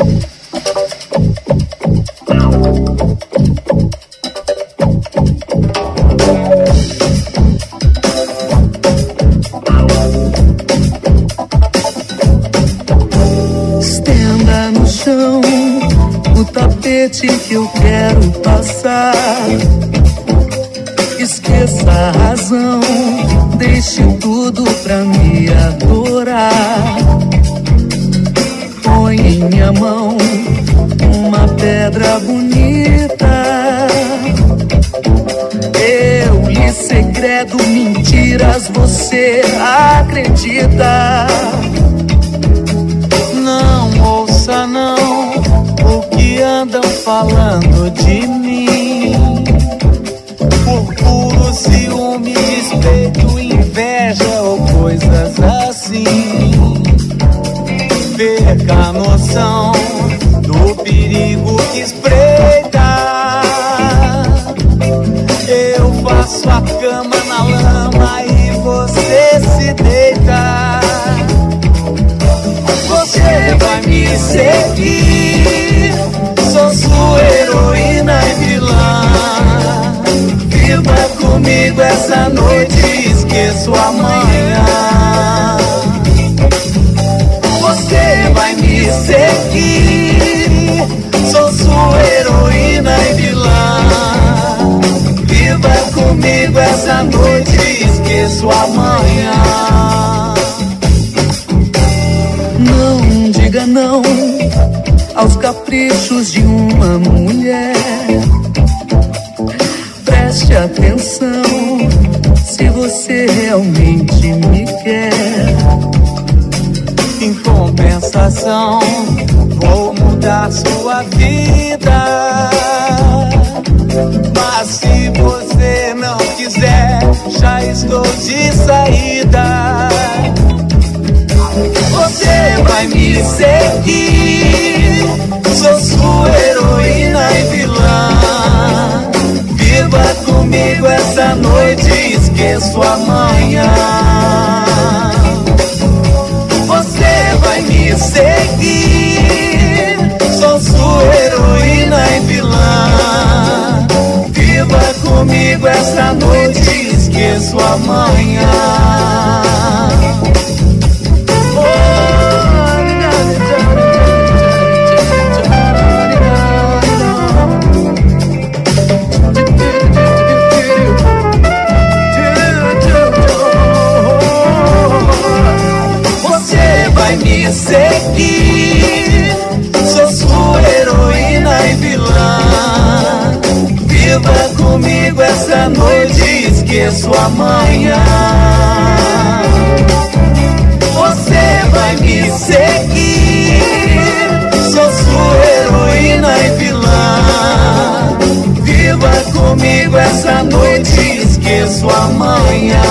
Estenda no chão o tapete que eu quero passar. Esqueça a razão, deixe tudo pra me adorar. Põe em minha mão uma pedra bonita. Eu lhe segredo mentiras, você acredita? Não ouça não o que andam falando de mim. Por puro ciúme, despeito, inveja ou coisas assim. Perca a noção do perigo que espreita. Eu faço a cama na lama e você se deita. Você vai me seguir, sou sua heroína e vilã. Viva comigo essa noite, esqueço amanhã. Você vai me seguir, sou sua heroína e vilã. Viva comigo essa noite, esqueço amanhã. Não diga não aos caprichos de uma mulher. Preste atenção se você realmente me quer. Em compensação, vou mudar sua vida. Mas se você não quiser, já estou de saída. Você vai me seguir, sou sua heroína e vilã. Viva comigo essa noite, esqueço amanhã. Você vai me seguir, sou sua heroína e vilã. Viva comigo essa noite, esqueço amanhã. Me seguir, sou sua heroína e vilã. Viva comigo essa noite, esqueço amanhã. Você vai me seguir, sou sua heroína e vilã. Viva comigo essa noite, esqueço amanhã.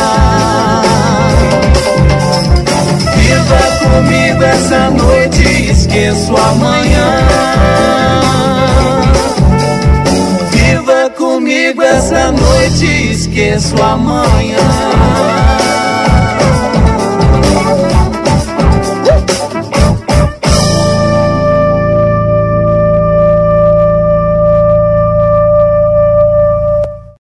Viva comigo essa noite, esqueço amanhã. Viva comigo essa noite, esqueço amanhã.